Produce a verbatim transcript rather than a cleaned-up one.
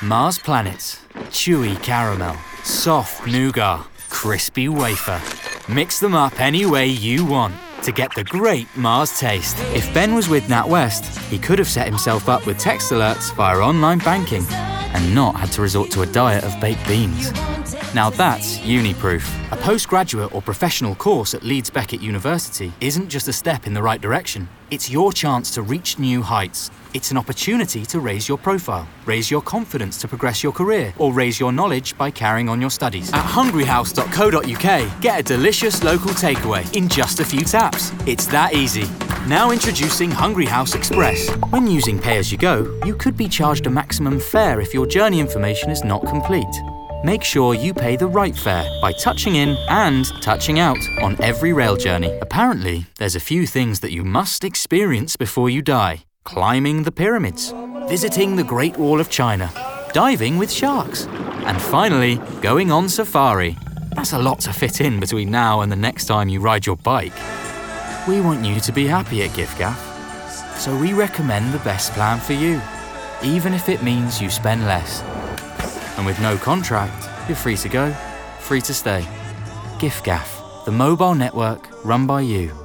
Mars planets, chewy caramel, soft nougat, crispy wafer. Mix them up any way you want to get the great Mars taste. If Ben was with NatWest, he could have set himself up with text alerts via online banking and not had to resort to a diet of baked beans. Now that's uni-proof. A postgraduate or professional course at Leeds Beckett University isn't just a step in the right direction. It's your chance to reach new heights. It's an opportunity to raise your profile, raise your confidence to progress your career, or raise your knowledge by carrying on your studies. At hungry house dot co dot uk, get a delicious local takeaway in just a few taps. It's that easy. Now introducing Hungry House Express. When using pay-as-you-go, you could be charged a maximum fare if your journey information is not complete. Make sure you pay the right fare by touching in and touching out on every rail journey. Apparently, there's a few things that you must experience before you die. Climbing the pyramids, visiting the Great Wall of China, diving with sharks, and finally, going on safari. That's a lot to fit in between now and the next time you ride your bike. We want you to be happy at giffgaff, so we recommend the best plan for you, even if it means you spend less. And with no contract, you're free to go, free to stay. giffgaff, the mobile network run by you.